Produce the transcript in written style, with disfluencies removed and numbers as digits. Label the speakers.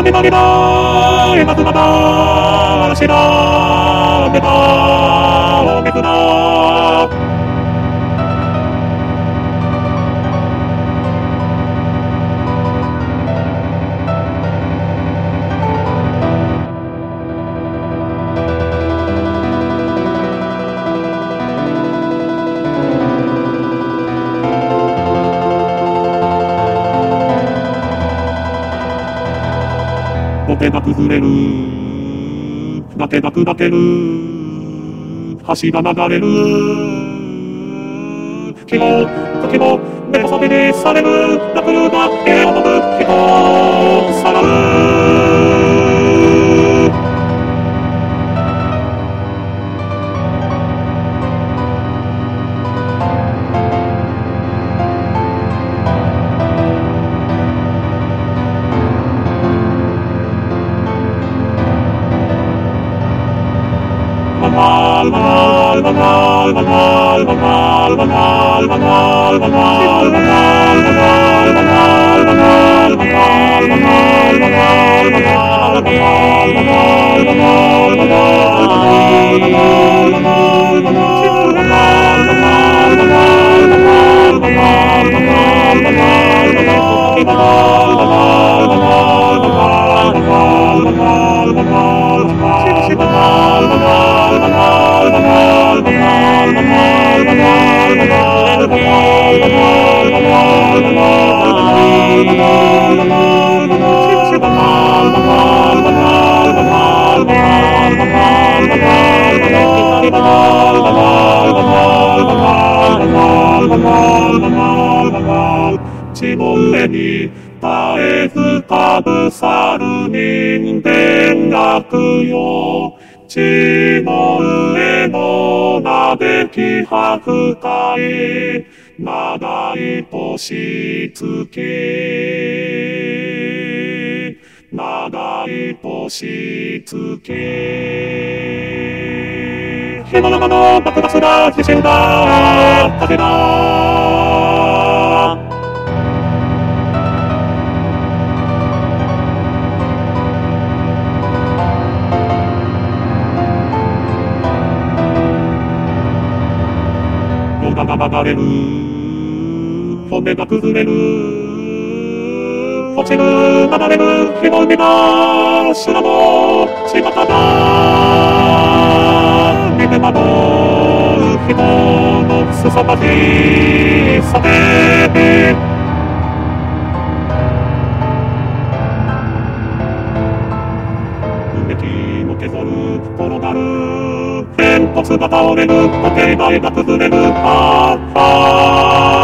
Speaker 1: 雨がれば今とまた嵐だ雨だ雨降だ崖が崩れる崖が砕ける橋が流れる木も時も目細びにされる濁流が家を飲む人をさらう血の上に絶えずかぶさる人間学よ血の上の嘆き吐くかい長い年月長い年月火の中の爆発が自信だ風だ夜が流れる骨が崩れる落ちる流れる火の海が修羅の仕方だ見て惑う人のすさまじさで植木を削る転がる煙突が倒れる時計台が崩れるああ